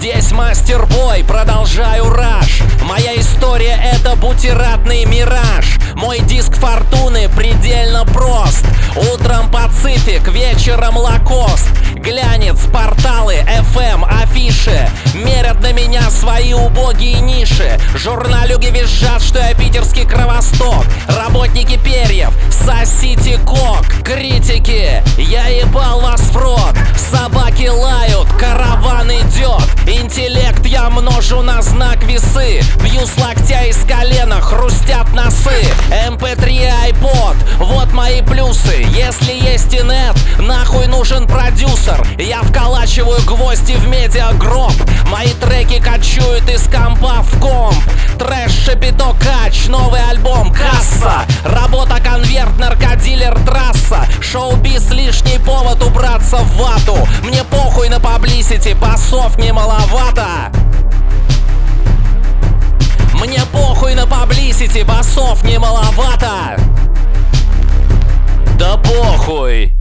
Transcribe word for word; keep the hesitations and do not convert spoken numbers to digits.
Здесь мастер-бой, продолжаю раш. Моя история — это бутиратный мираж. Мой диск фортуны предельно прост. Утром Пацифик, вечером Лакост. Глянец, порталы, эф эм, афиши мерят на меня свои убогие ниши. Журналюги визжат, что я питерский Кровосток. Работники перьев, сосите кок. Критики, я ебал вас в рот. Собаки лают, караван идет. Интеллект я множу на знак весы. Бью с локтя и с колена, хрустят носы. эм пэ три, айпод, вот мои плюсы. Если есть инет, нахуй нужен продюсер. Я вколачиваю гвозди в медиагроб. Мои треки качуют из компа в комп. Трэш, шапито, кач, новый альбом, касса. Работа, конверт, наркодилер, трасса. Шоу-биз, лишний повод убраться в вату. Мне похуй на паблисити, басов не маловато. Мне похуй на паблисити, басов не маловато. Да похуй.